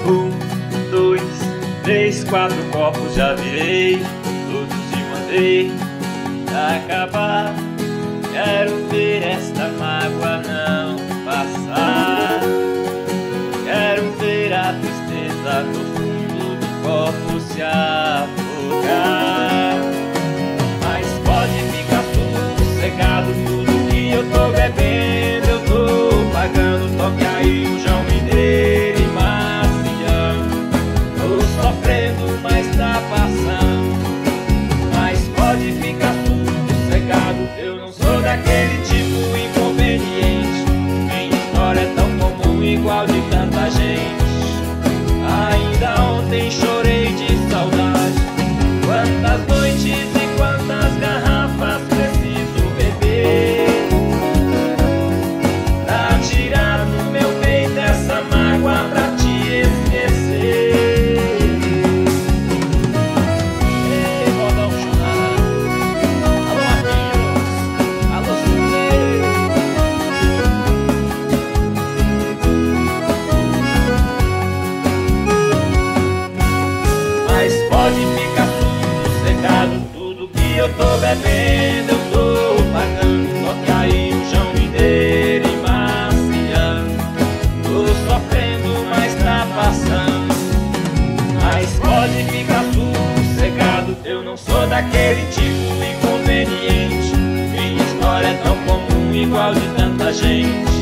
2, 3, 4 copos já virei, todos e mandei acabar. Quero ver esta mágoa não passar. Quero ver a tristeza no fundo do copo se afogar. Mas pode ficar sossegado, tudo que eu tô bebendo eu tô pagando. Toque aí o João Mineiro e Marciano. Tô sofrendo, mas tá passando. Mas pode ficar sossegado, eu não sou daquele tipo inconveniente. Minha história é tão comum, igual de tanta gente. Ainda ontem chorei de saudade. Quantas noites e quantas garrafas preciso beber pra tirar do meu peito essa mágoa, pra te esquecer. Ei, Rodão chorado. Alô, Marquinhos. Alô, Sidney. Mas pode ficar sossegado, tudo que eu tô bebendo eu tô pagando. Toque aí o João Mineiro e Marciano. Tô sofrendo, mas tá passando. Mas pode ficar sossegado, eu não sou daquele tipo inconveniente. Minha história é tão comum, igual de tanta gente.